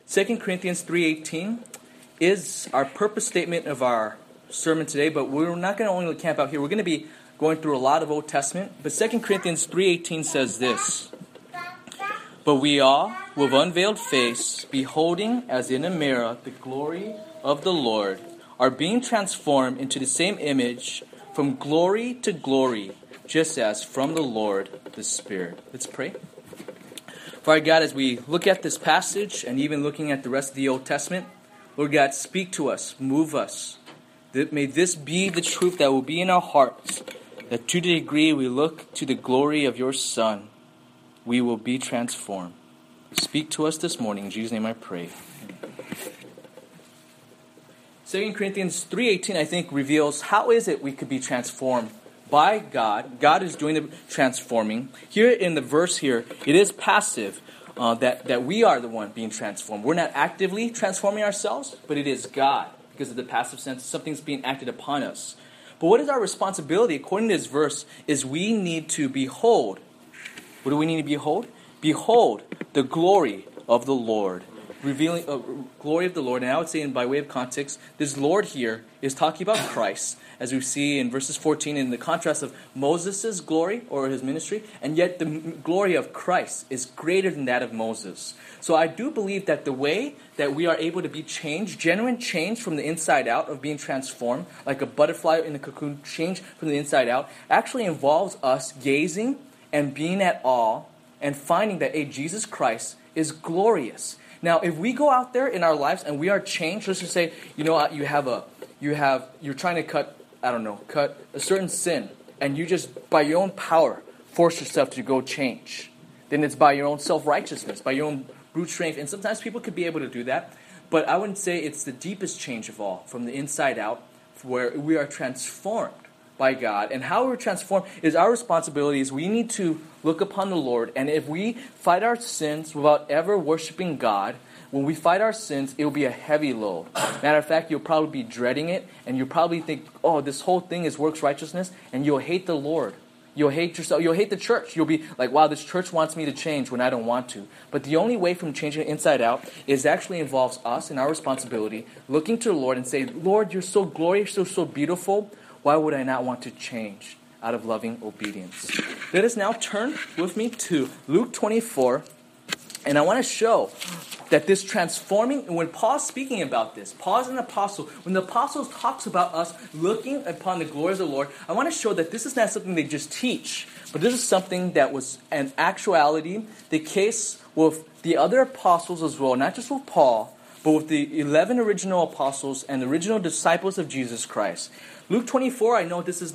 2 Corinthians 3:18 is our purpose statement of our sermon today, but we're not going to only camp out here. We're going to be going through a lot of Old Testament. But 2 Corinthians 3:18 says this: "But we all, with unveiled face, beholding as in a mirror the glory of the Lord, are being transformed into the same image from glory to glory, just as from the Lord the Spirit." Let's pray. Father God, as we look at this passage and even looking at the rest of the Old Testament, Lord God, speak to us, move us. May this be the truth that will be in our hearts, that to the degree we look to the glory of your Son, we will be transformed. Speak to us this morning. In Jesus' name I pray. 2 Corinthians 3:18, I think, reveals how is it we could be transformed by God. God is doing the transforming. Here in the verse here, it is passive, that we are the one being transformed. We're not actively transforming ourselves, but it is God. Because of the passive sense, something's being acted upon us. But what is our responsibility, according to this verse, is we need to behold. What do we need to behold? Behold the glory of the Lord. Revealing glory of the Lord. And I would say, by way of context, this Lord here is talking about Christ, as we see in verses 14, in the contrast of Moses' glory or his ministry, and yet the glory of Christ is greater than that of Moses. So I do believe that the way that we are able to be changed, genuine change from the inside out, of being transformed, like a butterfly in a cocoon, change from the inside out, actually involves us gazing and being at awe and finding that, Jesus Christ is glorious. Now, if we go out there in our lives and we are changed, let's just say, you're trying to cut a certain sin, and you just, by your own power, force yourself to go change. Then it's by your own self-righteousness, by your own brute strength. And sometimes people could be able to do that. But I wouldn't say it's the deepest change of all, from the inside out, where we are transformed by God. And how we're transformed is our responsibility. Is we need to look upon the Lord. And if we fight our sins without ever worshiping God, when we fight our sins, it will be a heavy load. Matter of fact, you'll probably be dreading it, and you'll probably think, oh, this whole thing is works righteousness, and you'll hate the Lord. You'll hate yourself. You'll hate the church. You'll be like, wow, this church wants me to change when I don't want to. But the only way from changing inside out is actually involves us and our responsibility, looking to the Lord and say, Lord, you're so glorious, you're so beautiful. Why would I not want to change out of loving obedience? Let us now turn with me to Luke 24, and I want to show that this transforming, and when Paul's speaking about this, Paul's an apostle. When the apostle talks about us looking upon the glory of the Lord, I want to show that this is not something they just teach, but this is something that was an actuality, the case with the other apostles as well, not just with Paul, but with the 11 original apostles and the original disciples of Jesus Christ. Luke 24, I know this is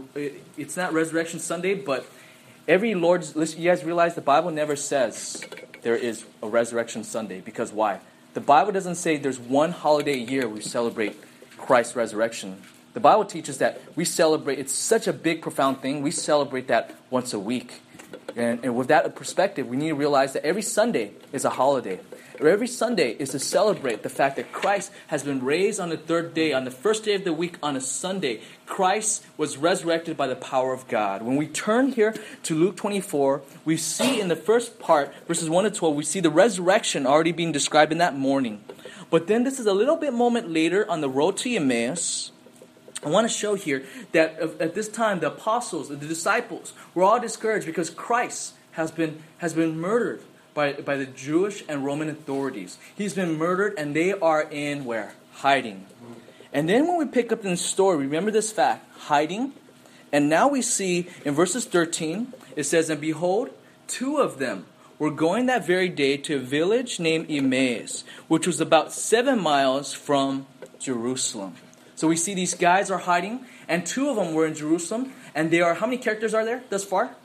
it's not Resurrection Sunday, but every Lord's, you guys realize the Bible never says there is a Resurrection Sunday. Because why? The Bible doesn't say there's one holiday a year we celebrate Christ's resurrection. The Bible teaches that we celebrate, it's such a big, profound thing, we celebrate that once a week. And with that perspective, we need to realize that every Sunday is a holiday. Or every Sunday is to celebrate the fact that Christ has been raised on the third day, on the first day of the week, on a Sunday. Christ was resurrected by the power of God. When we turn here to Luke 24, we see in the first part, verses 1 to 12, we see the resurrection already being described in that morning. But then this is a little bit moment later on the road to Emmaus. I want to show here that at this time the apostles, the disciples, were all discouraged because Christ has been murdered by the Jewish and Roman authorities. He's been murdered, and they are in where? Hiding. And then when we pick up in the story, remember this fact, hiding. And now we see in verses 13, it says, "And behold, two of them were going that very day to a village named Emmaus, which was about 7 miles from Jerusalem." So we see these guys are hiding, and two of them were in Jerusalem. And they are, how many characters are there thus far?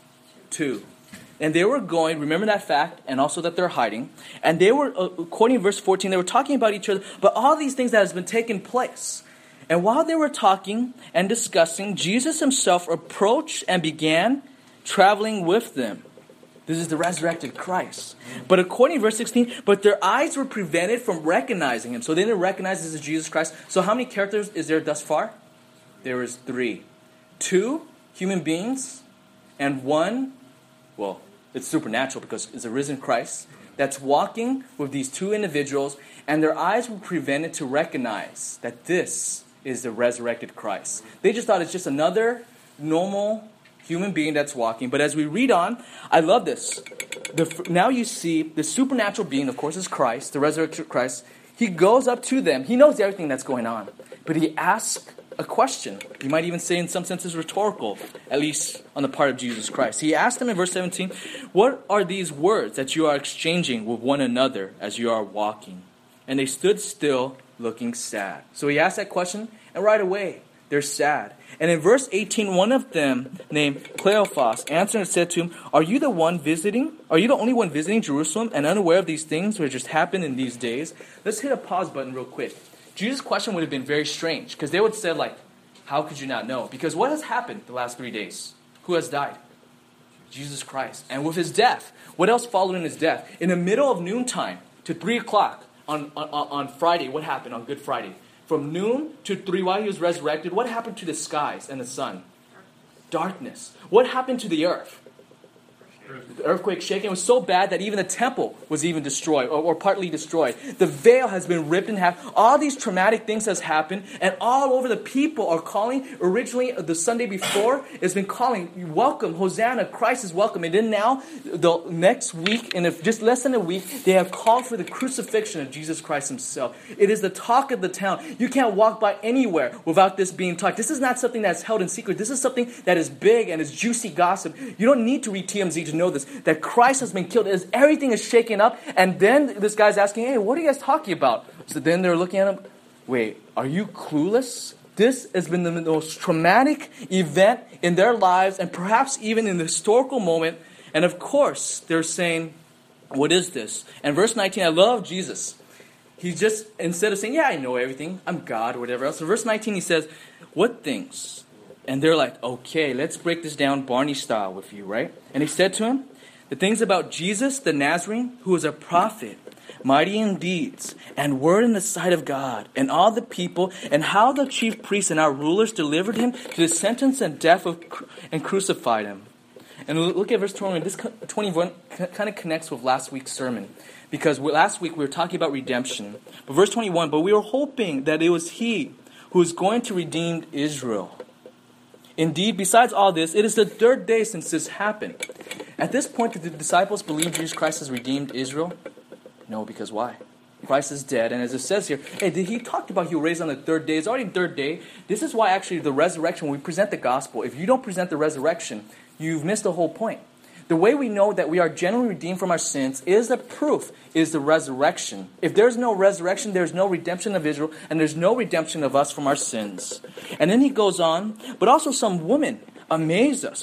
2. And they were going, remember that fact, and also that they're hiding. And they were, according to verse 14, they were talking about each other, but all these things that has been taking place. And while they were talking and discussing, Jesus himself approached and began traveling with them. This is the resurrected Christ. But according to verse 16, but their eyes were prevented from recognizing him. So they didn't recognize this is Jesus Christ. So how many characters is there thus far? There is 3. 2 human beings and 1, well, it's supernatural because it's a risen Christ. that's walking with these two individuals, and their eyes were prevented to recognize that this is the resurrected Christ. They just thought it's just another normal human being that's walking. But as we read on, I love this. Now you see the supernatural being, of course, is Christ, the resurrected Christ. He goes up to them. He knows everything that's going on. But he asks a question. You might even say in some senses rhetorical, at least on the part of Jesus Christ. He asked them in verse 17, "What are these words that you are exchanging with one another as you are walking?" And they stood still, looking sad. So he asked that question, and right away, they're sad. And in verse 18, one of them, named Cleophas, answered and said to him, Are you the only one visiting Jerusalem and unaware of these things which just happened in these days? Let's hit a pause button real quick. Jesus' question would have been very strange, because they would have said, like, how could you not know? Because what has happened the last 3 days? Who has died? Jesus Christ. And with his death, what else followed in his death? In the middle of noontime to 3 o'clock on Friday, what happened on Good Friday? From noon to 3 while he was resurrected, what happened to the skies and the sun? Darkness. What happened to the earth? The earthquake shaking. It was so bad that even the temple was even destroyed or partly destroyed. The veil has been ripped in half. All these traumatic things has happened, and all over the people are calling. Originally, the Sunday before, it's been calling, welcome, Hosanna, Christ is welcome. And then now, the next week, in just less than a week, they have called for the crucifixion of Jesus Christ himself. It is the talk of the town. You can't walk by anywhere without this being talked. This is not something that's held in secret. This is something that is big and is juicy gossip. You don't need to read TMZ to know this, that Christ has been killed. Everything is shaken up. And then this guy's asking, hey, what are you guys talking about? So then they're looking at him, wait, are you clueless? This has been the most traumatic event in their lives, and perhaps even in the historical moment. And of course, they're saying, what is this? And verse 19, I love Jesus. He just, instead of saying, yeah, I know everything, I'm God, or whatever else. So verse 19, he says, what things? And they're like, okay, let's break this down Barney style with you, right? And he said to him, the things about Jesus the Nazarene, who was a prophet, mighty in deeds, and word in the sight of God, and all the people, and how the chief priests and our rulers delivered him to the sentence and death and crucified him. And look at verse 21. This 21 kind of connects with last week's sermon. Because last week we were talking about redemption. But verse 21, but we were hoping that it was he who is going to redeem Israel. Indeed, besides all this, it is the third day since this happened. At this point, did the disciples believe Jesus Christ has redeemed Israel? No, because why? Christ is dead, and as it says here, hey, did he talk about he was raised on the third day? It's already the third day. This is why actually the resurrection, when we present the gospel, if you don't present the resurrection, you've missed the whole point. The way we know that we are genuinely redeemed from our sins is the proof, is the resurrection. If there's no resurrection, there's no redemption of Israel, and there's no redemption of us from our sins. And then he goes on, but also some women amaze us,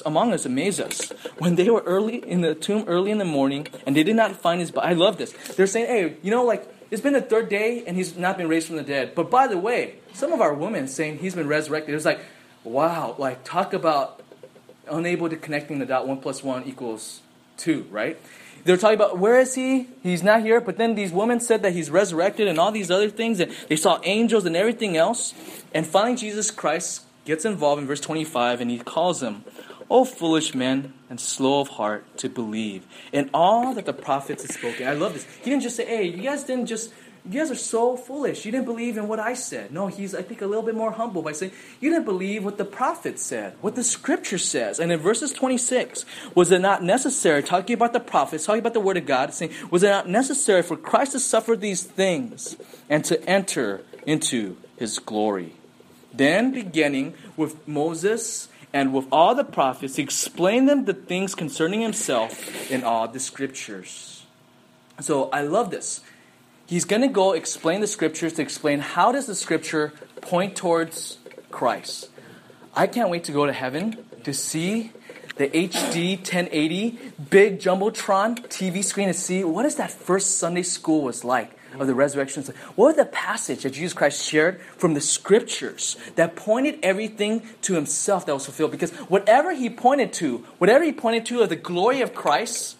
when they were early in the tomb early in the morning, and they did not find his body. I love this. They're saying, hey, it's been the third day, and he's not been raised from the dead. But by the way, some of our women saying he's been resurrected. It was like, wow, talk about unable to connecting the dot. 1 + 1 = 2, right? They're talking about, where is he? He's not here. But then these women said that he's resurrected and all these other things. And they saw angels and everything else. And finally, Jesus Christ gets involved in verse 25. And he calls them, O foolish men and slow of heart to believe in all that the prophets had spoken. I love this. He didn't just say, hey, you guys are so foolish. You didn't believe in what I said. No, he's, I think, a little bit more humble by saying, you didn't believe what the prophet said, what the scripture says. And in verses 26, was it not necessary, talking about the prophets, talking about the word of God, saying, was it not necessary for Christ to suffer these things and to enter into his glory? Then, beginning with Moses and with all the prophets, he explained them the things concerning himself in all the scriptures. So, I love this. He's going to go explain the scriptures to explain how does the scripture point towards Christ. I can't wait to go to heaven to see the HD 1080 big Jumbotron TV screen, to see what is that first Sunday school was like of the resurrection. What was the passage that Jesus Christ shared from the scriptures that pointed everything to himself that was fulfilled? Because whatever he pointed to of the glory of Christ,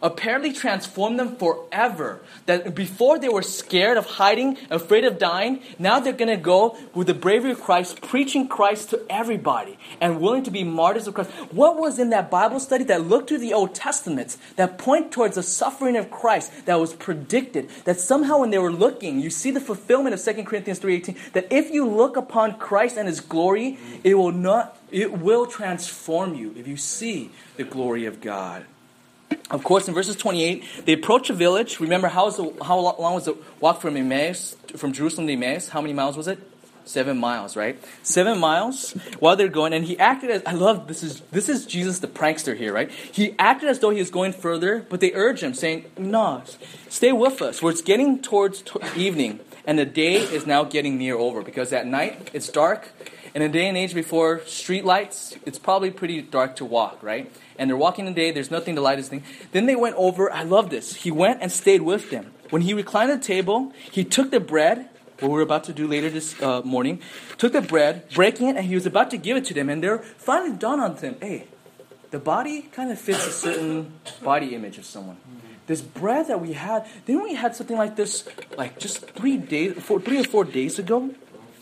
apparently transformed them forever. That before they were scared of hiding, afraid of dying, now they're going to go with the bravery of Christ, preaching Christ to everybody and willing to be martyrs of Christ. What was in that Bible study that looked to the Old Testaments, that point towards the suffering of Christ that was predicted, that somehow when they were looking, you see the fulfillment of 2 Corinthians 3:18, that if you look upon Christ and His glory, it will transform you if you see the glory of God. Of course, in verses 28, they approach a village. Remember, how long was the walk from Emmaus, from Jerusalem to Emmaus? How many miles was it? 7 miles, right? 7 miles while they're going. And he acted as, I love, this is Jesus the prankster here, right? He acted as though he was going further, but they urge him, saying, no, stay with us. It's getting towards evening, and the day is now getting near over. Because at night, it's dark. In a day and age before street lights, it's probably pretty dark to walk, right? And they're walking in the day, there's nothing to light his thing. Then they went over, I love this, he went and stayed with them. When he reclined at the table, he took the bread, what we're about to do later this morning, took the bread, breaking it, and he was about to give it to them. And there finally dawned on them, hey, the body kind of fits a certain body image of someone. This bread that we had, didn't we had something like this, like just 3 or 4 days ago?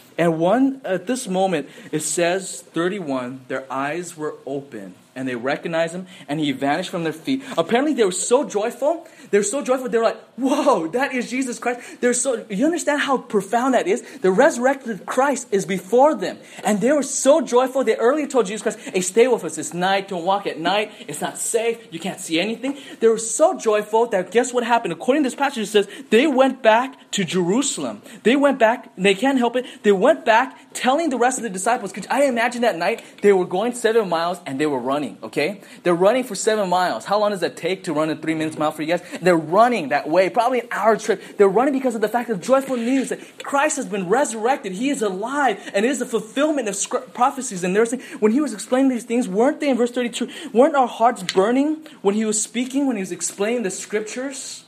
And at this moment, it says, 31, their eyes were open, and they recognized him, and he vanished from their feet. Apparently, they were so joyful. They were like, whoa, that is Jesus Christ. You understand how profound that is? The resurrected Christ is before them. And they were so joyful, they earlier told Jesus Christ, hey, stay with us. It's night. Don't walk at night. It's not safe. You can't see anything. They were so joyful that guess what happened? According to this passage, it says, they went back to Jerusalem. They went back, they can't help it. They went back telling the rest of the disciples. Could I imagine that night? They were going 7 miles and they were running, okay? They're running for 7 miles. How long does that take to run a 3 minutes mile for you guys? They're running that way, probably an hour trip. They're running because of the fact of joyful news that Christ has been resurrected. He is alive, and it is the fulfillment of prophecies. And they're saying, when he was explaining these things, weren't they in verse 32, weren't our hearts burning when he was speaking, when he was explaining the scriptures?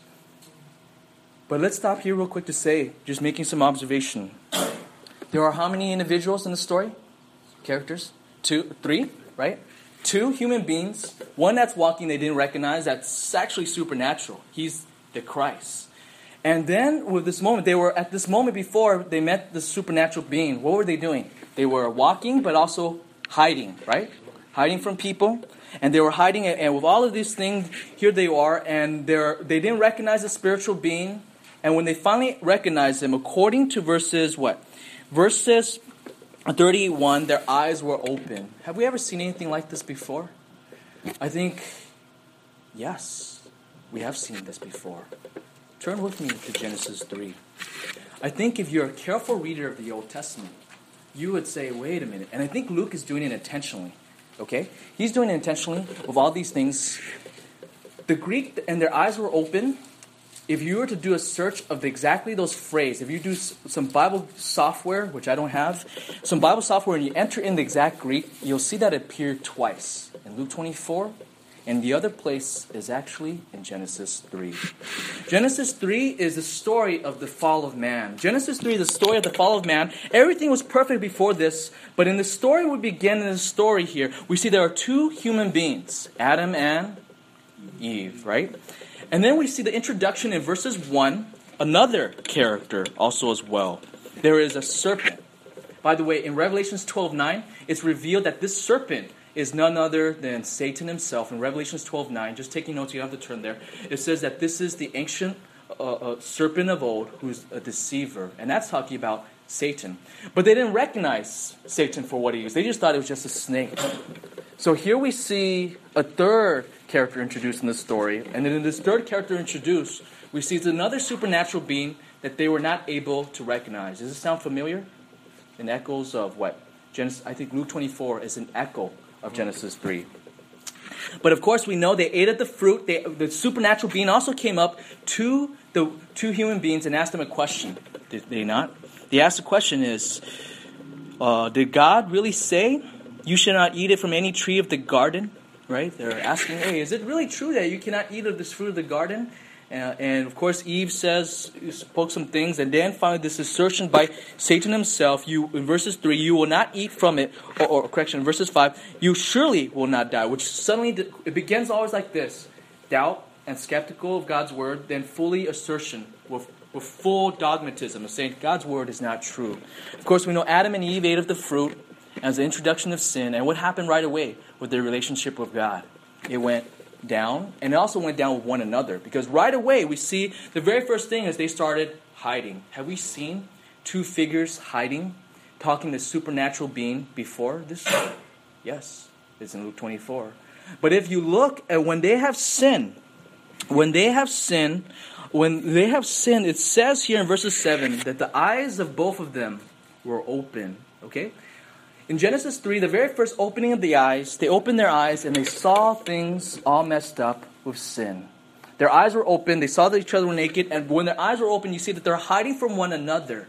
But let's stop here real quick to say, just making some observation. There are how many individuals in the story? Characters? 2, 3, right? 2 human beings. One that's walking they didn't recognize. That's actually supernatural. He's the Christ. And then with this moment, they were at this moment before they met the supernatural being. What were they doing? They were walking but also hiding, right? Hiding from people. And they were hiding, and with all of these things, here they are, and they didn't recognize the spiritual being. And when they finally recognized him, according to verses 31, their eyes were open. Have we ever seen anything like this before? I think, yes, we have seen this before. Turn with me to Genesis 3. I think if you're a careful reader of the Old Testament, you would say, wait a minute. And I think Luke is doing it intentionally. Okay? He's doing it intentionally with all these things. The Greek, and their eyes were open. If you were to do a search of exactly those phrases, if you do some Bible software, which I don't have, some Bible software, and you enter in the exact Greek, you'll see that appear twice. In Luke 24, and the other place is actually in Genesis 3. Genesis 3 is the story of the fall of man. Genesis 3 is the story of the fall of man. Everything was perfect before this, but in the story we begin in the story here, we see there are 2 human beings, Adam and Eve, right? And then we see the introduction in verses 1, another character also as well. There is a serpent. By the way, in Revelations 12:9, it's revealed that this serpent is none other than Satan himself. In Revelations 12:9, just taking notes, you have to turn there. It says that this is the ancient serpent of old who's a deceiver. And that's talking about Satan. But they didn't recognize Satan for what he is. They just thought it was just a snake. So here we see a third character introduced in the story. And then in this third character introduced, we see it's another supernatural being that they were not able to recognize. Does this sound familiar? An echoes of what? I think Luke 24 is an echo of Genesis 3. But of course we know they ate of the fruit. The supernatural being also came up to the 2 human beings and asked them a question. Did they not? They asked the question is, did God really say you should not eat it from any tree of the garden? Right? They're asking, hey, is it really true that you cannot eat of this fruit of the garden? And of course, Eve spoke some things, and then finally this assertion by Satan himself, in verses 3, you will not eat from it, or in verses 5, you surely will not die, which suddenly, it begins always like this, doubt and skeptical of God's word than fully assertion with full dogmatism of saying God's word is not true. Of course, we know Adam and Eve ate of the fruit as the introduction of sin, and what happened right away with their relationship with God? It went down, and it also went down with one another, because right away we see the very first thing is they started hiding. Have we seen two figures hiding, talking to supernatural being before this? Yes, it's in Luke 24. But if you look at when they have sinned, it says here in verses 7 that the eyes of both of them were open. Okay? In Genesis 3, the very first opening of the eyes, they opened their eyes and they saw things all messed up with sin. Their eyes were open, they saw that each other were naked, and when their eyes were open, you see that they're hiding from one another.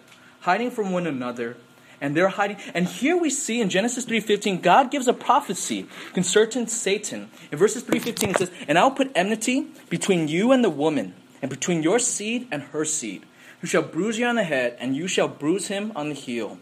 And they're hiding. And here we see in Genesis 3:15, God gives a prophecy concerning Satan. In verses 3:15 it says, "And I will put enmity between you and the woman, and between your seed and her seed, who shall bruise you on the head, and you shall bruise him on the heel."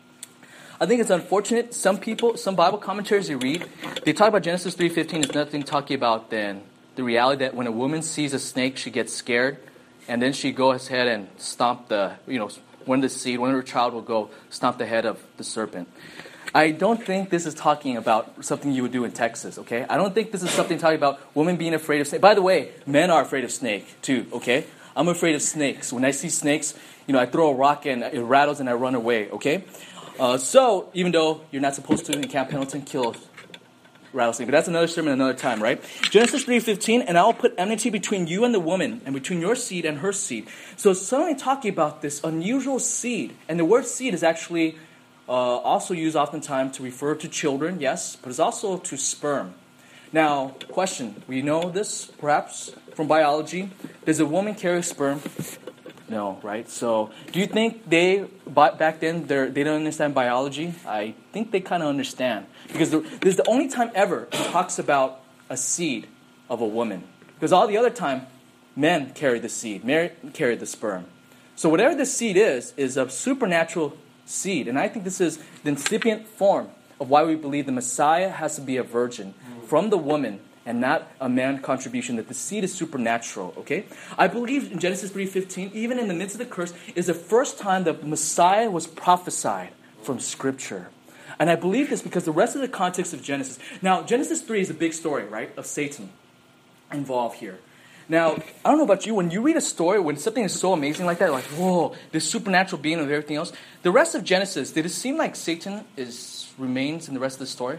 I think it's unfortunate. Some Bible commentaries you read, they talk about Genesis 3:15 is nothing talking about then the reality that when a woman sees a snake, she gets scared, and then she goes ahead and stomp one of her child will go stomp the head of the serpent. I don't think this is talking about something you would do in Texas, okay? I don't think this is something talking about women being afraid of snakes. By the way, men are afraid of snake too, okay? I'm afraid of snakes. When I see snakes, I throw a rock and it rattles and I run away, okay? So, even though you're not supposed to in Camp Pendleton kill rattlesnake, but that's another sermon another time, right? Genesis 3:15, "And I will put enmity between you and the woman, and between your seed and her seed." So it's suddenly talking about this unusual seed. And the word seed is actually also used oftentimes to refer to children, yes, but it's also to sperm. Now, question, we know this perhaps from biology. Does a woman carry sperm? No, right? So do you think back then, they don't understand biology? I think they kind of understand. Because this is the only time ever it talks about a seed of a woman. Because all the other time, men carry the seed, men carry the sperm. So whatever this seed is a supernatural seed. And I think this is the incipient form of why we believe the Messiah has to be a virgin from the woman and not a man contribution, that the seed is supernatural, okay? I believe in Genesis 3:15, even in the midst of the curse, is the first time the Messiah was prophesied from Scripture. And I believe this because the rest of the context of Genesis. Now, Genesis 3 is a big story, right, of Satan involved here. Now, I don't know about you, when you read a story, when something is so amazing like that, like, whoa, this supernatural being of everything else, the rest of Genesis, did it seem like Satan remains in the rest of the story?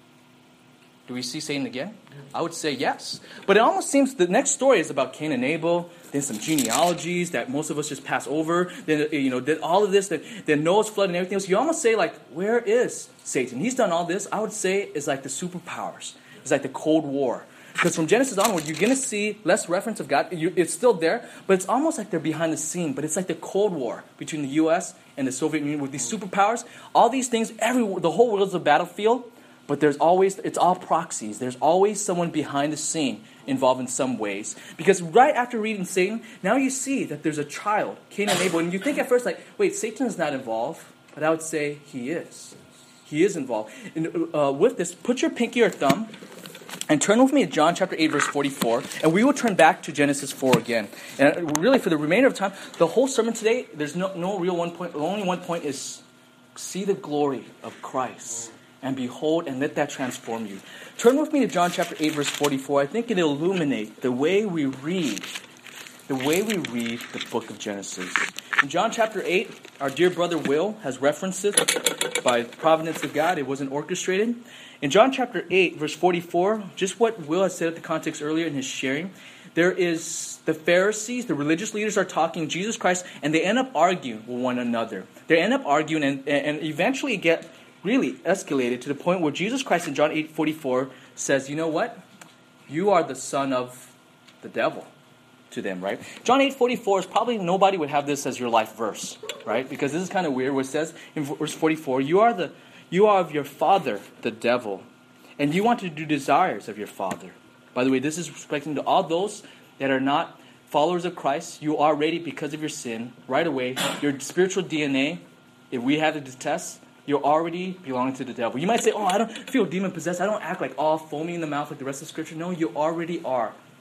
Do we see Satan again? I would say yes. But it almost seems the next story is about Cain and Abel, then some genealogies that most of us just pass over, then all of this, then Noah's flood and everything else. You almost say, like, where is Satan? He's done all this. I would say it's like the superpowers. It's like the Cold War. Because from Genesis onward, you're going to see less reference of God. It's still there, but it's almost like they're behind the scene. But it's like the Cold War between the U.S. and the Soviet Union with these superpowers. All these things, the whole world is a battlefield. But it's all proxies. There's always someone behind the scene involved in some ways. Because right after reading Satan, now you see that there's a child, Cain and Abel. And you think at first, like, wait, Satan is not involved. But I would say he is. He is involved. And with this, put your pinky or thumb and turn with me to John chapter 8, verse 44. And we will turn back to Genesis 4 again. And really, for the remainder of time, the whole sermon today, there's no real one point. Only one point is see the glory of Christ. And behold, and let that transform you. Turn with me to John chapter 8, verse 44. I think it illuminates the way we read the book of Genesis. In John chapter 8, our dear brother Will has referenced it by providence of God. It wasn't orchestrated. In John chapter 8, verse 44, just what Will has said at the context earlier in his sharing, there is the Pharisees, the religious leaders are talking Jesus Christ, and they end up arguing with one another. They end up arguing and eventually get really escalated to the point where Jesus Christ in John 8:44 says, you know what? You are the son of the devil to them, right? John 8:44 is probably nobody would have this as your life verse, right? Because this is kind of weird where it says in verse 44, you are of your father, the devil, and you want to do desires of your father. By the way, this is respecting to all those that are not followers of Christ. You are already, because of your sin, right away, your spiritual DNA, if we had to test, you're already belonging to the devil. You might say, I don't feel demon-possessed. I don't act like all foamy in the mouth like the rest of Scripture. No, you already are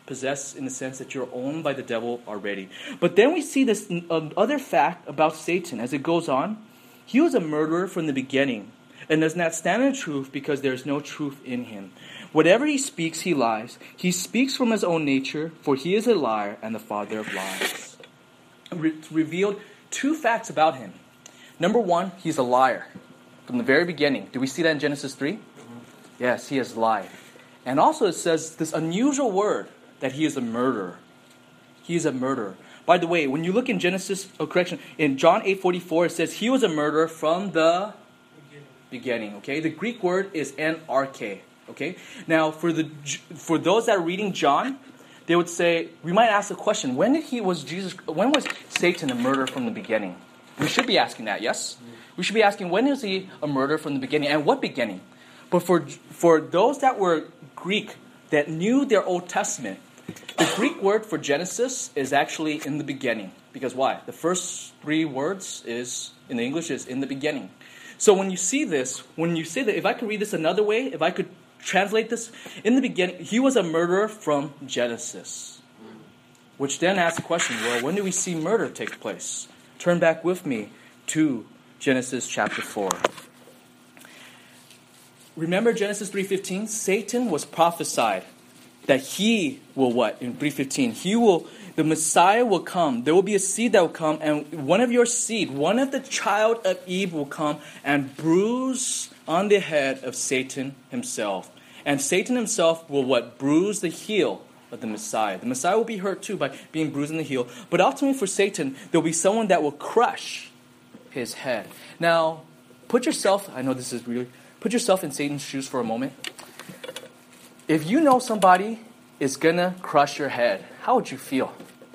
possessed in the sense that you're owned by the devil already. But then we see this other fact about Satan as it goes on. He was a murderer from the beginning and does not stand in truth because there is no truth in him. Whatever he speaks, he lies. He speaks from his own nature, for he is a liar and the father of lies. Revealed two facts about him. Number one, he's a liar. From the very beginning. Do we see that in Genesis 3? Yes, he has lied. And also it says this unusual word that he is a murderer. He is a murderer. By the way, when you look in in John 8:44, it says he was a murderer from the beginning. Okay, the Greek word is NRK. Okay, now for those that are reading John, they would say, we might ask the question, when was Satan a murderer from the beginning? We should be asking that, yes? We should be asking, when is he a murderer from the beginning? And what beginning? But for those that were Greek, that knew their Old Testament, the Greek word for Genesis is actually in the beginning. Because why? The first three words in the English is in the beginning. So when you see this, when you say that, if I could read this another way, if I could translate this, in the beginning, he was a murderer from Genesis. Which then asks the question, well, when do we see murder take place? Turn back with me to Genesis chapter 4. Remember Genesis 3:15? Satan was prophesied that he will what? In 3:15, the Messiah will come. There will be a seed that will come, and one of your seed, one of the child of Eve will come and bruise on the head of Satan himself. And Satan himself will what? Bruise the heel of the Messiah. The Messiah will be hurt too by being bruised in the heel. But ultimately for Satan, there will be someone that will crush his head. Now, put yourself in Satan's shoes for a moment. If you know somebody is gonna crush your head, how would you feel?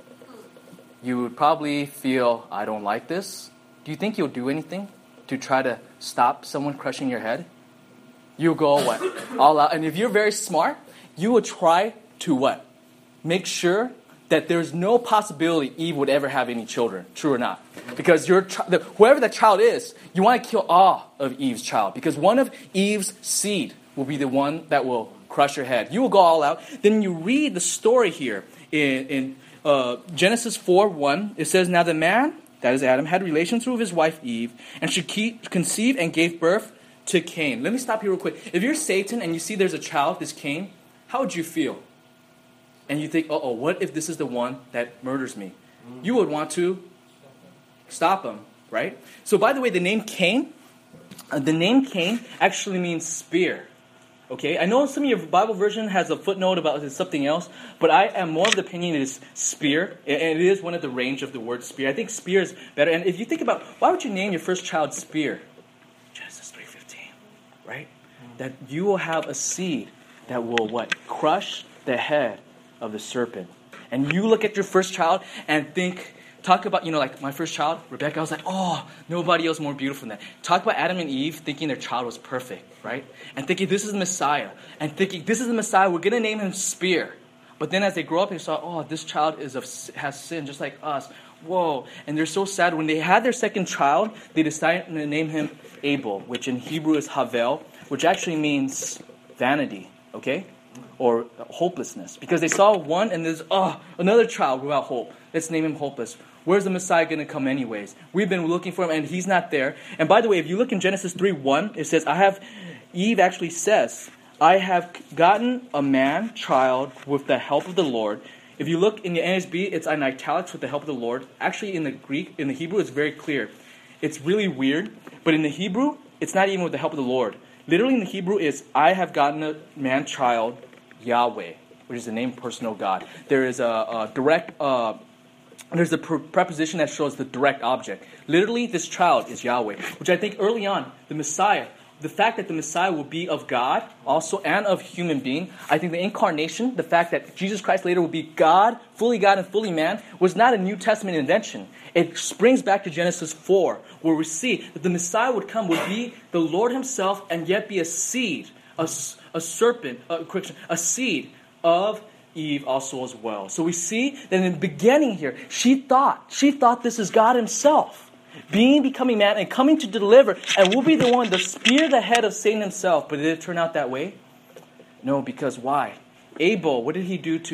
You would probably feel, I don't like this. Do you think you'll do anything to try to stop someone crushing your head? You'll go what? All out. And if you're very smart, you will try to what? Make sure that there's no possibility Eve would ever have any children. True or not? Because whoever that child is, you want to kill all of Eve's child. Because one of Eve's seed will be the one that will crush your head. You will go all out. Then you read the story here in Genesis 4:1. It says, now the man, that is Adam, had relations with his wife Eve, and she conceived and gave birth to Cain. Let me stop here real quick. If you're Satan and you see there's a child, this Cain, how would you feel? And you think, what if this is the one that murders me? You would want to stop him, right? So by the way, the name Cain actually means spear. Okay, I know some of your Bible version has a footnote about something else, but I am more of the opinion it is spear, and it is one of the range of the word spear. I think spear is better. And if you think about, why would you name your first child Spear? Genesis 3:15, right? That you will have a seed that will what? Crush the head of the serpent. And you look at your first child and talk about, like my first child, Rebecca, I was like, nobody else more beautiful than that. Talk about Adam and Eve thinking their child was perfect, right? And thinking this is the Messiah. And thinking this is the Messiah, we're going to name him Spear. But then as they grow up, they saw, this child has sin just like us. Whoa. And they're so sad. When they had their second child, they decided to name him Abel, which in Hebrew is Havel, which actually means vanity, okay? Or hopelessness. Because they saw one and there's, another child without hope. Let's name him Hopeless. Where's the Messiah going to come anyways? We've been looking for him and he's not there. And by the way, if you look in Genesis 3:1, it says, Eve actually says, I have gotten a man child with the help of the Lord. If you look in the NSB, it's in italics with the help of the Lord. Actually, in the Hebrew, it's very clear. It's really weird, but in the Hebrew, it's not even with the help of the Lord. Literally in the Hebrew, it's, I have gotten a man child, Yahweh, which is the name personal God. There is a direct... There's a preposition that shows the direct object. Literally, this child is Yahweh, which I think early on, the Messiah, the fact that the Messiah will be of God also and of human being, I think the incarnation, the fact that Jesus Christ later will be God and fully man, was not a New Testament invention. It springs back to Genesis 4, where we see that the Messiah would be the Lord himself and yet be a seed, a serpent, a seed of Eve also as well. So we see that in the beginning here, she thought this is God himself, becoming man and coming to deliver, and will be the one to spear the head of Satan himself. But did it turn out that way? No, because why? Abel, what did he do to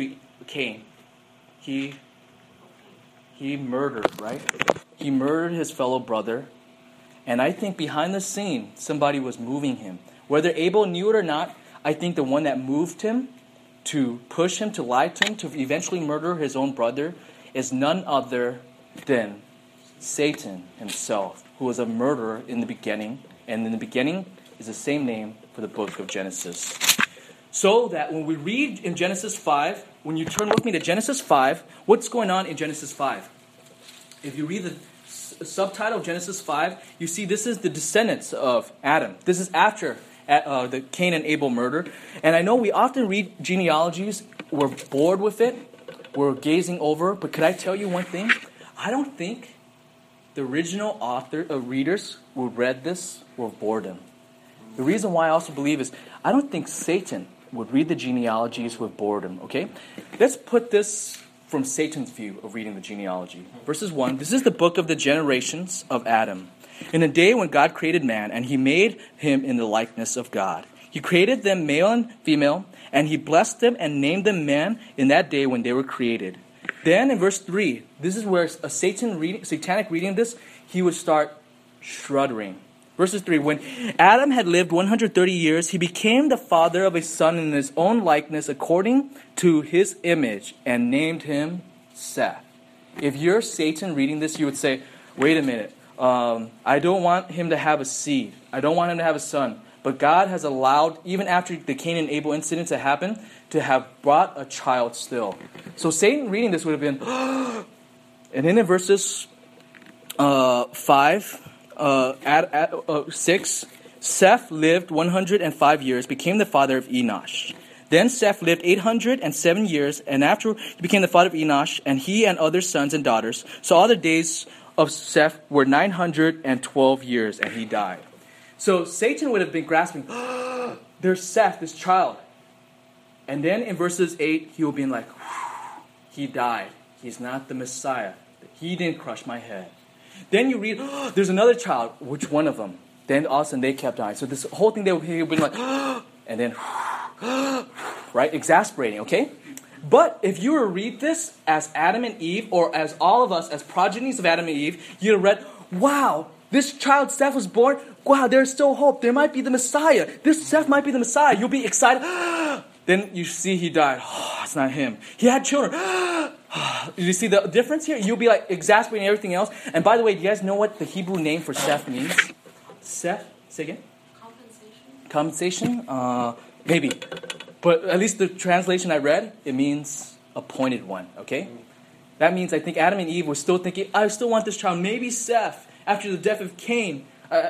Cain, he murdered, right? He murdered his fellow brother. And I think behind the scene, somebody was moving him. Whether Abel knew it or not, I think the one that moved him to push him, to lie to him, to eventually murder his own brother is none other than Satan himself, who was a murderer in the beginning. And in the beginning is the same name for the book of Genesis. So that when we read in Genesis 5, when you turn with me to Genesis 5, what's going on in Genesis 5? If you read the subtitle of Genesis 5, you see this is the descendants of Adam. This is after the Cain and Abel murder. And I know we often read genealogies. We're bored with it. We're gazing over. But could I tell you one thing? I don't think the original readers who read this were boredom. The reason why I also believe is I don't think Satan would read the genealogies with boredom, okay? Let's put this from Satan's view of reading the genealogy. Verses 1, this is the book of the generations of Adam. In the day when God created man, and he made him in the likeness of God. He created them male and female, and he blessed them and named them man in that day when they were created. Then in verse 3, this is where a satanic reading this, he would start shuddering. Verses 3, when Adam had lived 130 years, he became the father of a son in his own likeness according to his image and named him Seth. If you're Satan reading this, you would say, wait a minute, I don't want him to have a seed. I don't want him to have a son. But God has allowed, even after the Cain and Abel incident to happen, to have brought a child still. So Satan reading this would have been, and then in verses 6, Seth lived 105 years, became the father of Enosh. Then Seth lived 807 years, and after he became the father of Enosh, and he and other sons and daughters. So all the days of Seth were 912 years, and he died. So Satan would have been grasping, there's Seth, this child. And then in verses 8, he will be like, he died. He's not the Messiah. He didn't crush my head. Then you read, there's another child. Which one of them? Then all of a sudden they kept dying. So this whole thing, they would be like, and then, right? Exasperating, okay? But if you were to read this as Adam and Eve, or as all of us, as progenies of Adam and Eve, you'd have read, wow, this child Seth was born. Wow, there's still hope. There might be the Messiah. This Seth might be the Messiah. You'll be excited. Then you see he died. It's not him. He had children. You see the difference here? You'll be like exasperating everything else. And by the way, do you guys know what the Hebrew name for Seth means? Seth? Say again? Compensation? Maybe. But at least the translation I read, it means appointed one. Okay? That means I think Adam and Eve were still thinking, I still want this child. Maybe Seth, after the death of Cain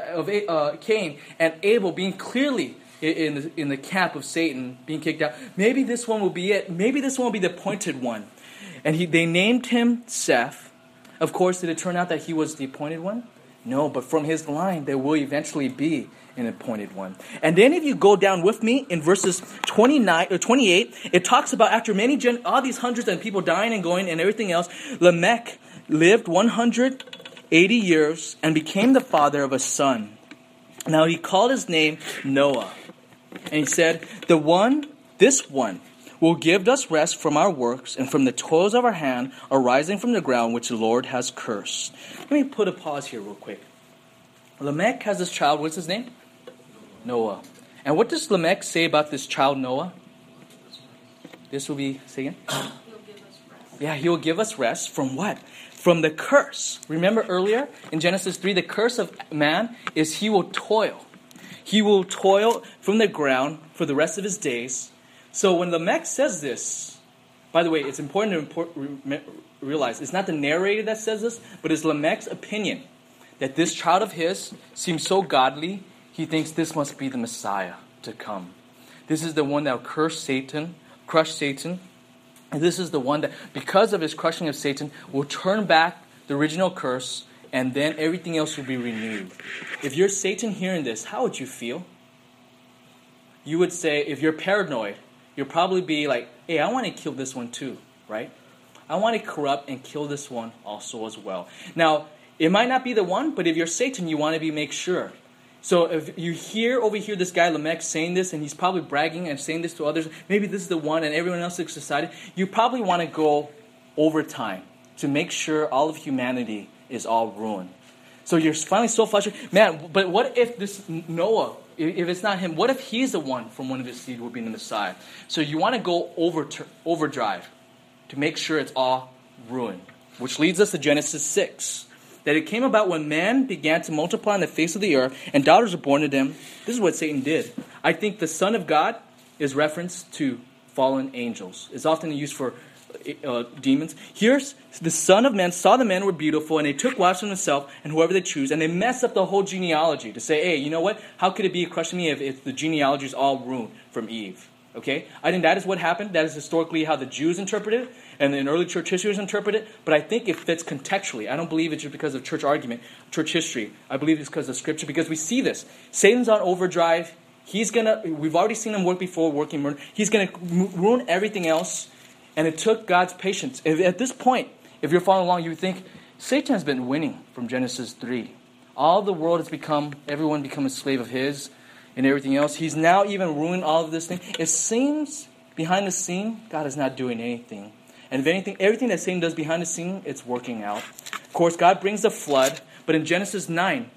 and Abel being clearly in the camp of Satan, being kicked out. Maybe this one will be it. Maybe this one will be the appointed one. And they named him Seth. Of course, did it turn out that he was the appointed one? No, but from his line, there will eventually be an appointed one. And then if you go down with me in verses 29 or 28, it talks about after all these hundreds of people dying and going and everything else, Lamech lived 180 years and became the father of a son. Now he called his name Noah. And he said, this one will give us rest from our works and from the toils of our hand arising from the ground which the Lord has cursed. Let me put a pause here real quick. Lamech has this child. What's his name? Noah. And what does Lamech say about this child Noah? This will be, say again? He'll give us rest. Yeah, he will give us rest from what? From the curse. Remember earlier in Genesis 3, the curse of man is he will toil. He will toil from the ground for the rest of his days. So when Lamech says this, by the way, it's important to realize it's not the narrator that says this, but it's Lamech's opinion that this child of his seems so godly, he thinks this must be the Messiah to come. This is the one that will crush Satan. And this is the one that, because of his crushing of Satan, will turn back the original curse, and then everything else will be renewed. If you're Satan hearing this, how would you feel? You would say, if you're paranoid, you'll probably be like, hey, I want to kill this one too, right? I want to corrupt and kill this one also as well. Now, it might not be the one, but if you're Satan, you want to make sure. So if you overhear this guy Lamech saying this, and he's probably bragging and saying this to others, maybe this is the one, and everyone else is excited, you probably want to go over time to make sure all of humanity is all ruined. So you're finally so frustrated. Man, but what if this Noah, if it's not him, what if he's the one from one of his seed will be the Messiah? So you want to go overdrive to make sure it's all ruined. Which leads us to Genesis 6. That it came about when man began to multiply on the face of the earth, and daughters were born to them. This is what Satan did. I think the Son of God is reference to fallen angels. It's often used for demons. Here's the Son of Man saw the men were beautiful, and they took wives from himself and whoever they choose, and they messed up the whole genealogy to say, hey, you know what? How could it be a crush to me if the genealogy is all ruined from Eve? Okay? I think that is what happened. That is historically how the Jews interpret it, and in early church history interpret it, but I think it fits contextually. I don't believe it's just because of church argument, church history. I believe it's because of Scripture, because we see this. Satan's on overdrive. We've already seen him work before, working murder. He's going to ruin everything else, and it took God's patience. At this point, if you're following along, you would think, Satan has been winning from Genesis 3. All the world has everyone become a slave of his, and everything else. He's now even ruined all of this thing. It seems, behind the scene, God is not doing anything. And if anything, everything that Satan does behind the scene, it's working out. Of course, God brings the flood, but in Genesis 9,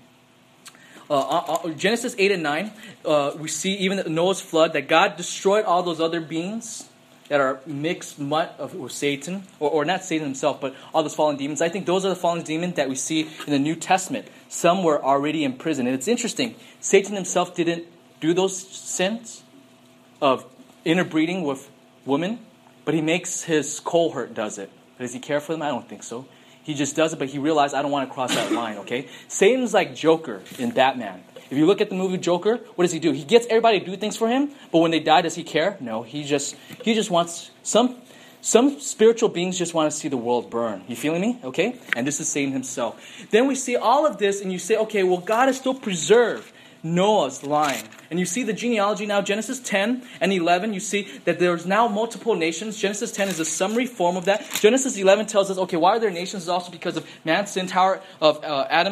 Genesis 8 and 9, we see even Noah's flood, that God destroyed all those other beings that are mixed mutt with Satan, or not Satan himself, but all those fallen demons. I think those are the fallen demons that we see in the New Testament. Some were already in prison. And it's interesting, Satan himself didn't do those sins of interbreeding with women, but he makes his cohort does it. Does he care for them? I don't think so. He just does it, but he realized, I don't want to cross that line, okay? Satan's like Joker in Batman. If you look at the movie Joker, what does he do? He gets everybody to do things for him, but when they die, does he care? No, he just wants, some spiritual beings just want to see the world burn. You feeling me? Okay? And this is Satan himself. Then we see all of this, and you say, okay, well, God has still preserved Noah's line. And you see the genealogy now, Genesis 10 and 11, you see that there's now multiple nations. Genesis 10 is a summary form of that. Genesis 11 tells us, okay, why are there nations? It's also because of man's sin, tower of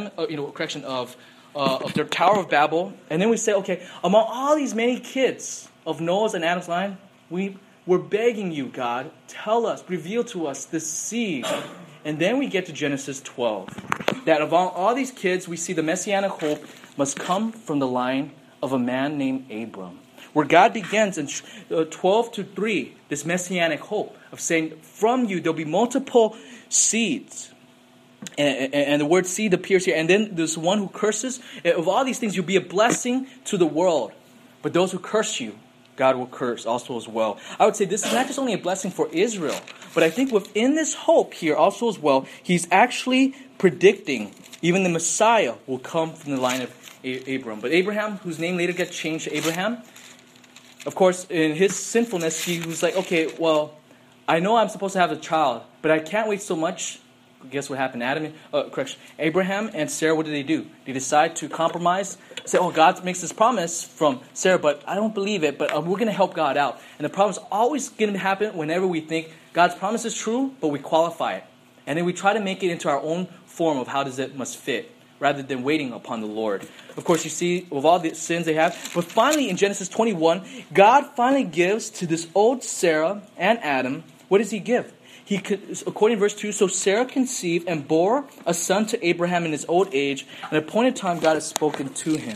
of their Tower of Babel. And then we say, okay, among all these many kids of Noah's and Adam's line, we're begging you, God, tell us, reveal to us the seed. And then we get to Genesis 12. That of all these kids, we see the messianic hope must come from the line of a man named Abram. Where God begins in 12-3, this messianic hope of saying, from you there'll be multiple seeds. And the word seed appears here. And then there's one who curses. Of all these things, you'll be a blessing to the world. But those who curse you, God will curse also as well. I would say this is not just only a blessing for Israel, but I think within this hope here also as well, he's actually predicting even the Messiah will come from the line of Abram. But Abraham, whose name later gets changed to Abraham, of course, in his sinfulness, he was like, okay, well, I know I'm supposed to have a child, but I can't wait so much. Guess what happened? Abraham and Sarah, what do? They decide to compromise. Say, oh, God makes this promise from Sarah, but I don't believe it, but we're going to help God out. And the problem is always going to happen whenever we think God's promise is true, but we qualify it. And then we try to make it into our own form of how does it must fit, rather than waiting upon the Lord. Of course, you see, with all the sins they have. But finally, in Genesis 21, God finally gives to this old Sarah and Adam, what does he give? According to verse 2, so Sarah conceived and bore a son to Abraham in his old age, and at appointed time God has spoken to him.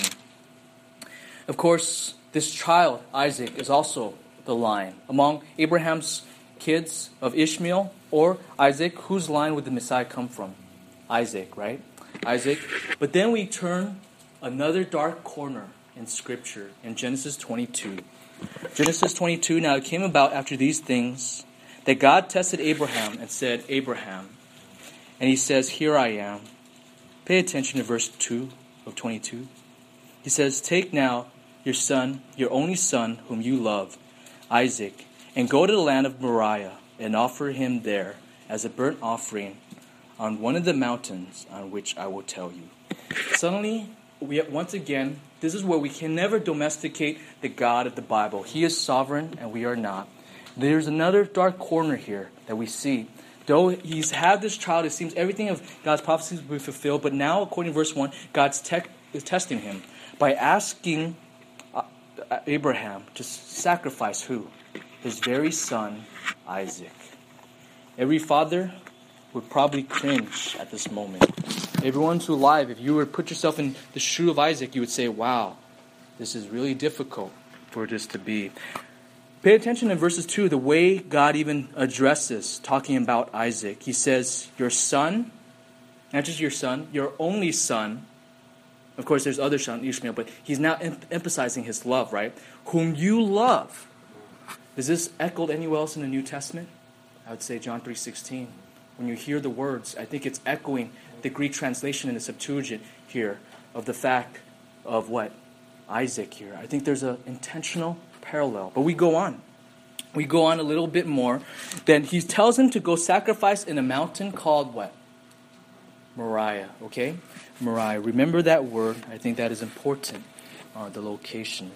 Of course, this child, Isaac, is also the line. Among Abraham's kids of Ishmael or Isaac, whose line would the Messiah come from? Isaac, right? Isaac. But then we turn another dark corner in Scripture in Genesis 22. Genesis 22, now it came about after these things that God tested Abraham and said, Abraham. And he says, here I am. Pay attention to verse 2 of 22. He says, take now your son, your only son, whom you love, Isaac, and go to the land of Moriah and offer him there as a burnt offering on one of the mountains on which I will tell you. Suddenly, once again, this is where we can never domesticate the God of the Bible. He is sovereign and we are not. There's another dark corner here that we see. Though he's had this child, it seems everything of God's prophecies will be fulfilled. But now, according to verse 1, God's is testing him. by asking Abraham to sacrifice who? His very son, Isaac. Every father would probably cringe at this moment. Everyone who's alive, if you were to put yourself in the shoe of Isaac, you would say, wow, this is really difficult for this to be. Pay attention in verses 2, the way God even addresses, talking about Isaac. He says, your son, not just your son, your only son. Of course, there's other son, Ishmael, but he's now emphasizing his love, right? Whom you love. Is this echoed anywhere else in the New Testament? I would say John 3:16. When you hear the words, I think it's echoing the Greek translation in the Septuagint here of the fact of what? Isaac here. I think there's an intentional parallel. But we go on. We go on a little bit more. Then he tells him to go sacrifice in a mountain called what? Moriah. Okay? Moriah. Remember that word. I think that is important. The location.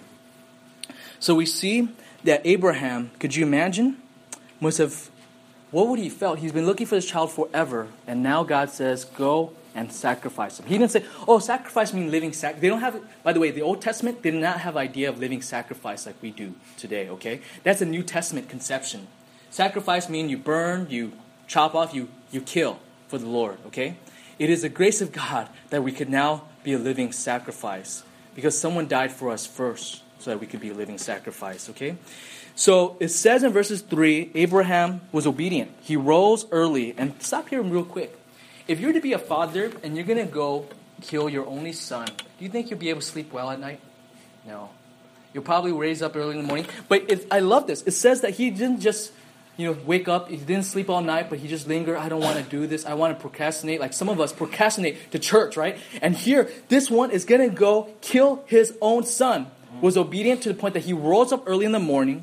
So we see that Abraham, could you imagine, must have, what would he felt? He's been looking for this child forever, and now God says, go and sacrifice him. He didn't say, oh, sacrifice means living sacrifice. They don't have, by the way, the Old Testament did not have idea of living sacrifice like we do today, okay? That's a New Testament conception. Sacrifice means you burn, you chop off, you kill for the Lord, okay? It is the grace of God that we could now be a living sacrifice because someone died for us first so that we could be a living sacrifice, okay? So it says in verses 3, Abraham was obedient. He rose early. And stop here real quick. If you're to be a father and you're going to go kill your only son, do you think you'll be able to sleep well at night? No. You'll probably raise up early in the morning. But I love this. It says that he didn't just wake up. He didn't sleep all night, but he just lingered. I don't want to do this. I want to procrastinate. Like some of us procrastinate to church, right? And here, this one is going to go kill his own son. Was obedient to the point that he rose up early in the morning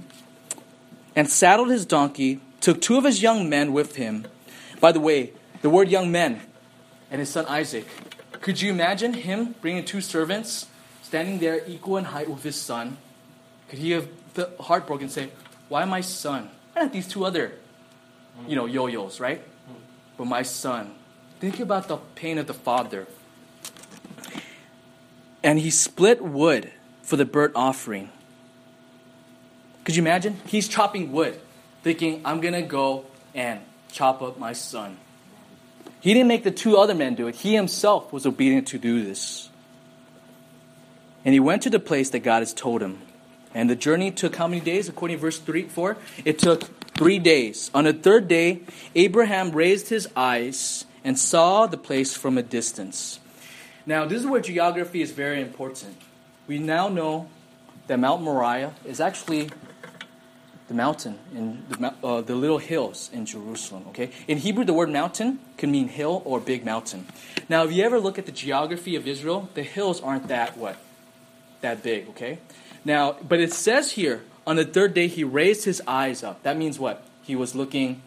and saddled his donkey, took 2 of his young men with him. By the way, the word young men and his son Isaac. Could you imagine him bringing 2 servants, standing there equal in height with his son? Could he have felt heartbroken and say, why my son? Why not these 2 other, yo-yos, right? But my son. Think about the pain of the father. And he split wood for the burnt offering. Could you imagine? He's chopping wood, thinking, I'm going to go and chop up my son. He didn't make the 2 other men do it. He himself was obedient to do this. And he went to the place that God has told him. And the journey took how many days? According to verse 4, it took 3 days. On the 3rd day, Abraham raised his eyes and saw the place from a distance. Now, this is where geography is very important. We now know that Mount Moriah is actually the mountain in the little hills in Jerusalem. Okay, in Hebrew, the word mountain can mean hill or big mountain. Now, if you ever look at the geography of Israel, the hills aren't that big. Okay, now, but it says here on the 3rd day he raised his eyes up. That means what? He was looking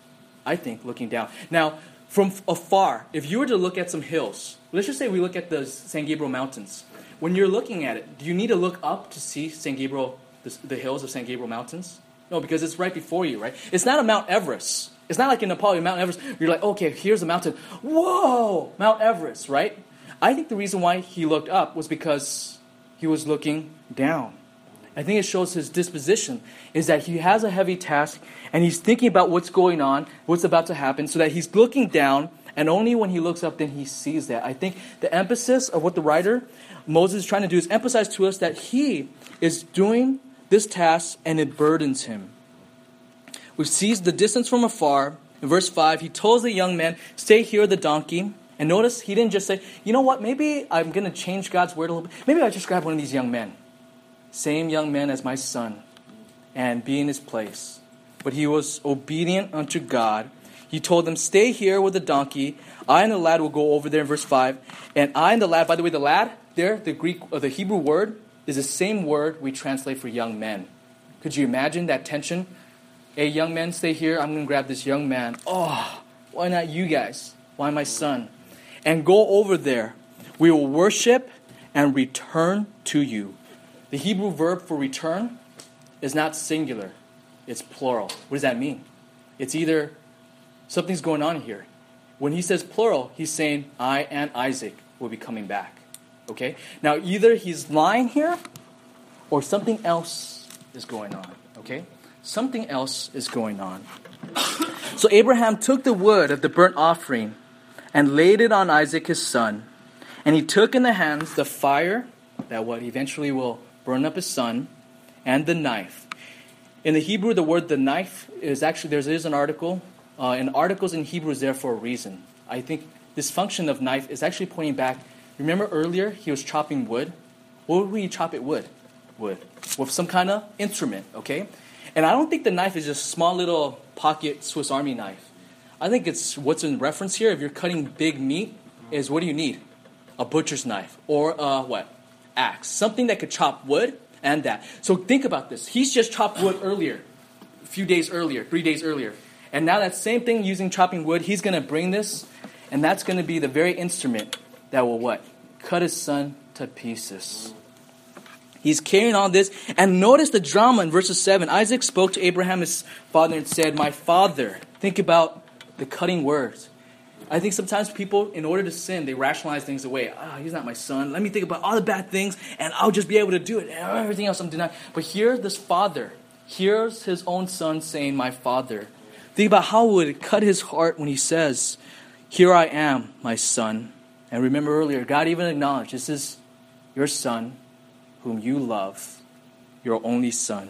down. Now, from afar, if you were to look at some hills, let's just say we look at the San Gabriel Mountains. When you're looking at it, do you need to look up to see San Gabriel, the hills of San Gabriel Mountains? No, because it's right before you, right? It's not a Mount Everest. It's not like in Nepal, Mount Everest. You're like, okay, here's a mountain. Whoa, Mount Everest, right? I think the reason why he looked up was because he was looking down. I think it shows his disposition is that he has a heavy task and he's thinking about what's going on, what's about to happen, so that he's looking down, and only when he looks up then he sees that. I think the emphasis of what the writer Moses is trying to do is emphasize to us that he is doing this task and it burdens him. We see the distance from afar. In verse 5, he tells the young man, stay here with the donkey. And notice he didn't just say, you know what, maybe I'm going to change God's word a little bit. Maybe I'll just grab one of these young men. Same young man as my son. And be in his place. But he was obedient unto God. He told them, stay here with the donkey. I and the lad will go over there in verse 5. And I and the lad, by the way, the lad there, the Greek or the Hebrew word is the same word we translate for young men. Could you imagine that tension? Hey, young men, stay here. I'm going to grab this young man. Oh, why not you guys? Why my son? And go over there. We will worship and return to you. The Hebrew verb for return is not singular. It's plural. What does that mean? It's either something's going on here. When he says plural, he's saying I and Isaac will be coming back. Okay? Now, either he's lying here or something else is going on. Okay? Something else is going on. So Abraham took the wood of the burnt offering and laid it on Isaac his son. And he took in the hands the fire that what eventually will burn up his son, and the knife. In the Hebrew, the word the knife is actually, there is an article. And articles in Hebrew is there for a reason. I think this function of knife is actually pointing back. Remember earlier, he was chopping wood? What would we chop it with? Wood. With some kind of instrument, okay? And I don't think the knife is just a small little pocket Swiss Army knife. I think it's what's in reference here. If you're cutting big meat, is what do you need? A butcher's knife or a what? Axe. Something that could chop wood and that. So think about this. He's just chopped wood earlier, a few days earlier, 3 days earlier. And now that same thing using chopping wood, he's going to bring this, and that's going to be the very instrument that will what? Cut his son to pieces. He's carrying on this. And notice the drama in verses 7. Isaac spoke to Abraham, his father, and said, "My father." Think about the cutting words. I think sometimes people, in order to sin, they rationalize things away. He's not my son. Let me think about all the bad things, and I'll just be able to do it. And everything else I'm denying. But here, this father, here's his own son saying, "My father." Think about how it would cut his heart when he says, "Here I am, my son." And remember earlier, God even acknowledged, this is your son, whom you love, your only son.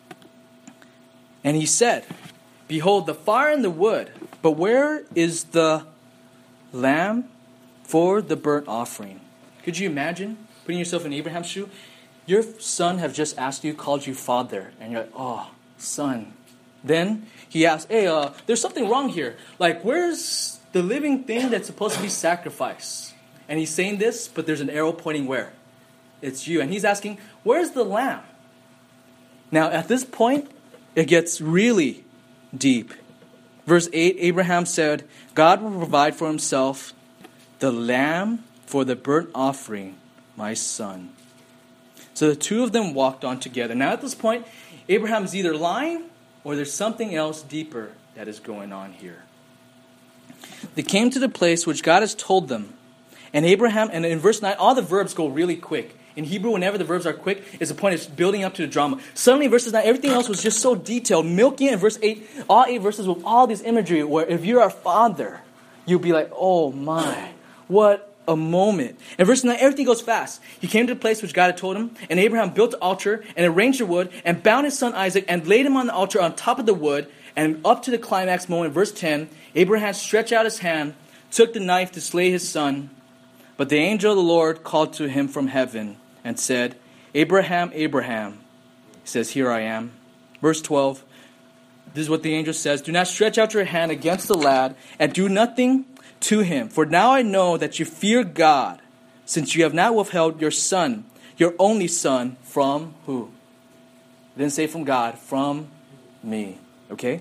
And he said, "Behold, the fire and the wood, but where is the lamb for the burnt offering?" Could you imagine putting yourself in Abraham's shoe? Your son have just asked you, called you father, and you're like, "Oh, son." Then he asks, "Hey, there's something wrong here. Like, where's the living thing that's supposed to be sacrificed?" And he's saying this, but there's an arrow pointing where? It's you. And he's asking, "Where's the lamb?" Now, at this point, it gets really deep. Verse 8, Abraham said, "God will provide for himself the lamb for the burnt offering, my son." So the two of them walked on together. Now, at this point, Abraham's either lying or there's something else deeper that is going on here. They came to the place which God has told them. And Abraham, and in verse 9, all the verbs go really quick. In Hebrew, whenever the verbs are quick, is the point it's building up to the drama. Suddenly, verses 9, everything else was just so detailed. Milking in verse 8, all 8 verses with all this imagery where if you're a father, you'll be like, "Oh my, what a moment." In verse 9, everything goes fast. He came to the place which God had told him, and Abraham built the altar and arranged the wood and bound his son Isaac and laid him on the altar on top of the wood. And up to the climax moment, verse 10, Abraham stretched out his hand, took the knife to slay his son. But the angel of the Lord called to him from heaven and said, "Abraham, Abraham." He says, "Here I am." Verse 12, this is what the angel says, "Do not stretch out your hand against the lad and do nothing to him. For now I know that you fear God, since you have not withheld your son, your only son, from" who? It didn't say from God, from me. Okay?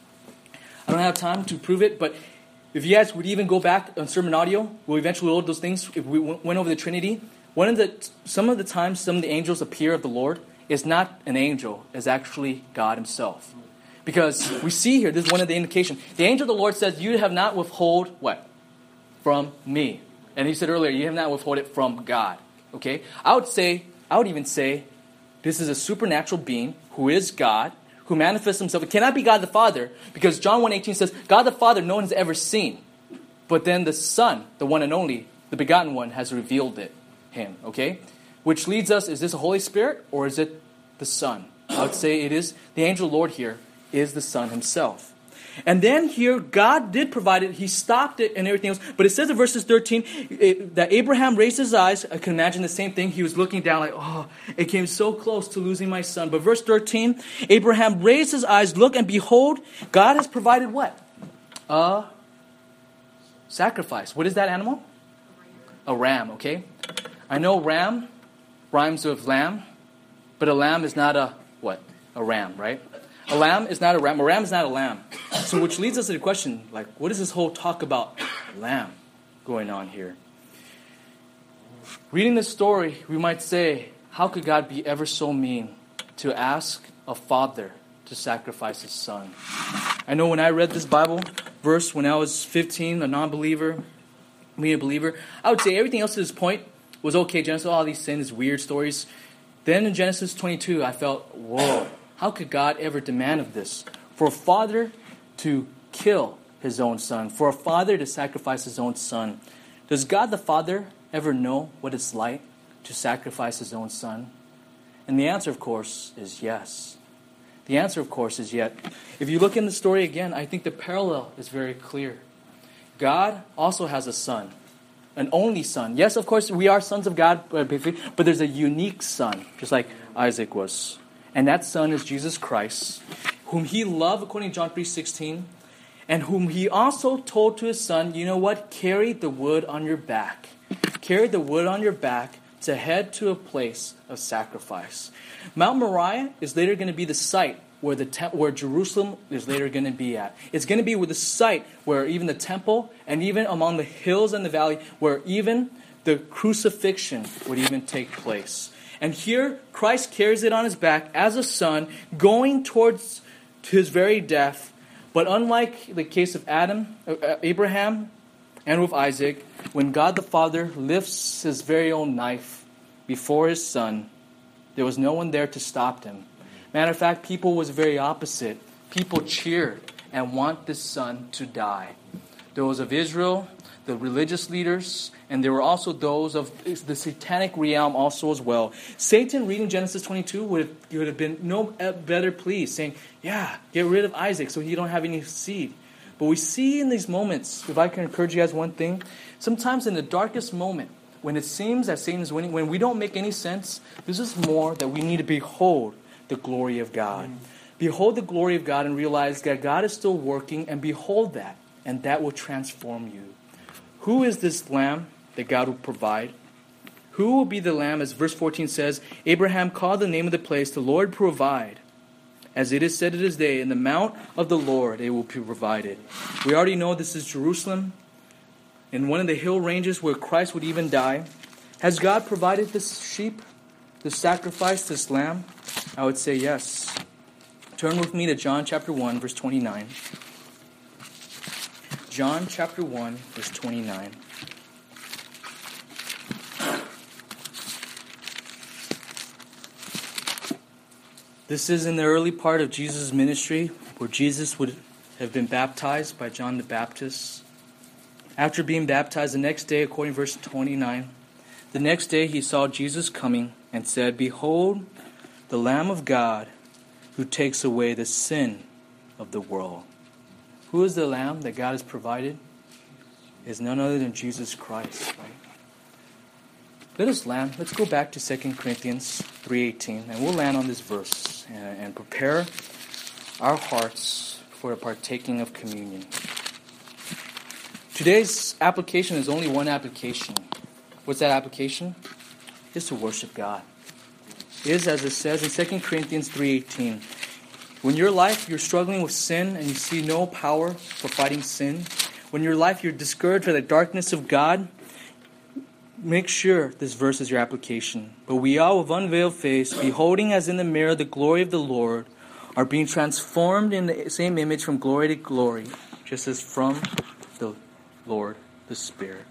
I don't have time to prove it, but if you guys would even go back on sermon audio, we'll eventually load those things. If we went over the Trinity, some of the times some of the angels appear of the Lord is not an angel, is actually God himself. Because we see here, this is one of the indications. The angel of the Lord says, "You have not withhold" what? "From me." And he said earlier, "You have not withhold it from God." Okay? I would even say, this is a supernatural being who is God, who manifests himself. It cannot be God the Father, because John 1:18 says, God the Father no one has ever seen. But then the Son, the one and only, the begotten one, has revealed him. Okay? Which leads us, is this a Holy Spirit or is it the Son? I would say it is. The angel of the Lord here is the Son himself. And then here, God did provide it. He stopped it and everything else. But it says in verses 13 that Abraham raised his eyes. I can imagine the same thing. He was looking down like, "Oh, it came so close to losing my son." But verse 13, Abraham raised his eyes, look, and behold, God has provided what? A sacrifice. What is that animal? A ram, okay? I know ram rhymes with lamb, but a lamb is not a what? A ram, right? A lamb is not a ram. A ram is not a lamb. So which leads us to the question, like, what is this whole talk about lamb going on here? Reading this story, we might say, how could God be ever so mean to ask a father to sacrifice his son? I know when I read this Bible verse when I was 15, a non-believer, me a believer, I would say everything else to this point, was okay. Genesis, all these sins, weird stories. Then in Genesis 22, I felt, whoa, how could God ever demand of this? For a father to kill his own son, for a father to sacrifice his own son. Does God the Father ever know what it's like to sacrifice his own son? And the answer, of course, is yes. The answer, of course, is yes. If you look in the story again, I think the parallel is very clear. God also has a son, an only son. Yes, of course, we are sons of God, but there's a unique son, just like Isaac was. And that son is Jesus Christ, whom he loved, according to John 3:16, and whom he also told to his son, you know what? Carry the wood on your back. Carry the wood on your back to head to a place of sacrifice. Mount Moriah is later going to be the site where Jerusalem is later going to be at. It's going to be with the site where even the temple and even among the hills and the valley where even the crucifixion would even take place. And here Christ carries it on his back as a son going towards his very death. But unlike the case of Abraham, and with Isaac, when God the Father lifts his very own knife before his son, there was no one there to stop him. Matter of fact, people was very opposite. People cheered and want this son to die. Those of Israel, the religious leaders, and there were also those of the satanic realm also as well. Satan, reading Genesis 22, would have been no better pleased, saying, yeah, get rid of Isaac so he don't have any seed. But we see in these moments, if I can encourage you guys one thing, sometimes in the darkest moment, when it seems that Satan is winning, when we don't make any sense, this is more that we need to behold the glory of God. Behold the glory of God and realize that God is still working, and behold that, and that will transform you. Who is this lamb that God will provide? Who will be the lamb? As verse 14 says, Abraham called the name of the place, the Lord provide. As it is said to this day, in the mount of the Lord it will be provided. We already know this is Jerusalem, in one of the hill ranges where Christ would even die. Has God provided this sheep, this sacrifice, this lamb? I would say yes. Turn with me to John chapter 1, verse 29. John chapter 1, verse 29. This is in the early part of Jesus' ministry, where Jesus would have been baptized by John the Baptist. After being baptized the next day, according to verse 29, the next day he saw Jesus coming and said, Behold, the Lamb of God who takes away the sin of the world. Who is the Lamb that God has provided? It is none other than Jesus Christ, right? Let's go back to 2 Corinthians 3:18, and we'll land on this verse and prepare our hearts for the partaking of communion. Today's application is only one application. What's that application? It's to worship God. It is, as it says in 2 Corinthians 3:18, when your life you're struggling with sin and you see no power for fighting sin, when your life you're discouraged by the darkness of God, make sure this verse is your application. But we all with unveiled face, beholding as in the mirror the glory of the Lord, are being transformed in the same image from glory to glory, just as from the Lord, the Spirit.